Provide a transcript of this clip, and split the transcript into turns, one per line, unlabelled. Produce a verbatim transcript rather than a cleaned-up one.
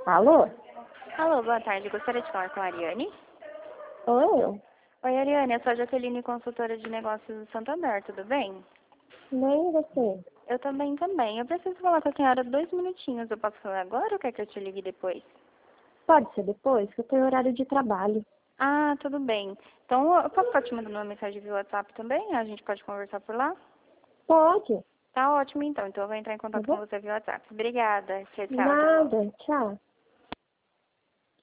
Alô?
Alô, boa tarde. Gostaria de falar com a Ariane.
Oi, eu?
Oi, Ariane. Eu sou a Jaqueline, consultora de negócios do Santander. Tudo bem?
Nem você.
Eu também, também. Eu preciso falar com a senhora dois minutinhos. Eu posso falar agora ou quer que eu te ligue depois?
Pode ser depois, que eu tenho horário de trabalho.
Ah, tudo bem. Então, eu posso estar te mandando uma mensagem via WhatsApp também? A gente pode conversar por lá?
Pode.
Tá ótimo, então. Então, eu vou entrar em
Tá
contato com
bom?
você via WhatsApp. Obrigada. Tchau, tchau. Até logo.
Nada. Tchau.